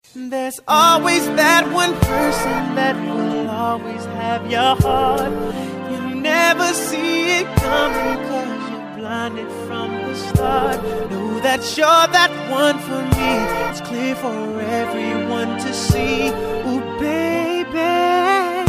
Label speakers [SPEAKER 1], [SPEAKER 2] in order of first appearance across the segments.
[SPEAKER 1] There's always that one person that will always have your heart. You never see it coming 'cause you're blinded from the start. Know that you're that one for me. It's clear for everyone to see. Ooh, baby,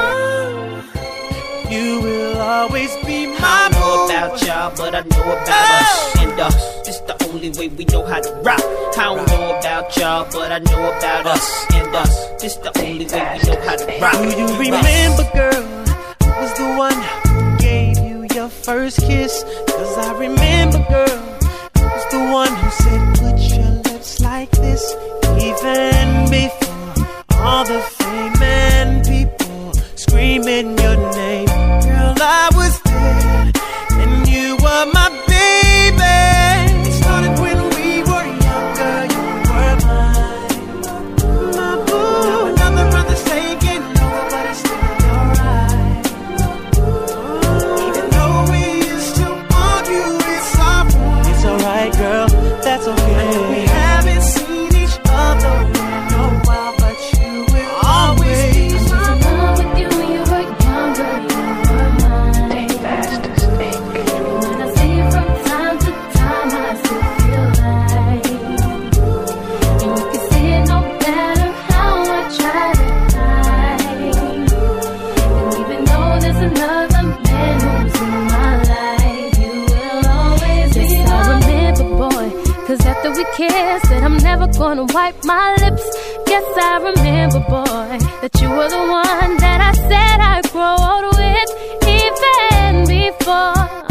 [SPEAKER 1] you will always be my
[SPEAKER 2] I don't know about y'all, but I know about us and us. It's the only way we know how to rock. I don't know about y'all, but I know about us and us. It's the only way we know how to rock.
[SPEAKER 1] Do you remember, girl, I was the one who gave you your first kiss? 'Cause I remember, girl, I was the one who said put your lips like this. Even before all the fame and people screaming your name, girl, I was there and you were my baby. It started when we were younger. You were mine, my boo. Another brother's taking over, but it's still alright. Even though we used to argue, it's alright. It's alright, girl, that's okay. We haven't seen each other in a while, but you will always be my
[SPEAKER 3] love with you when you were younger, you were mine. When I see you from time to time, I still feel like, and you can see it no matter how I try to hide. And even though there's another man who's in my life, you will always be mine. I remember, boy, 'cause after we kissed, said I'm never gonna wipe my lips. Yes, I remember, boy, that you were the one that I said I'd grow old with, even before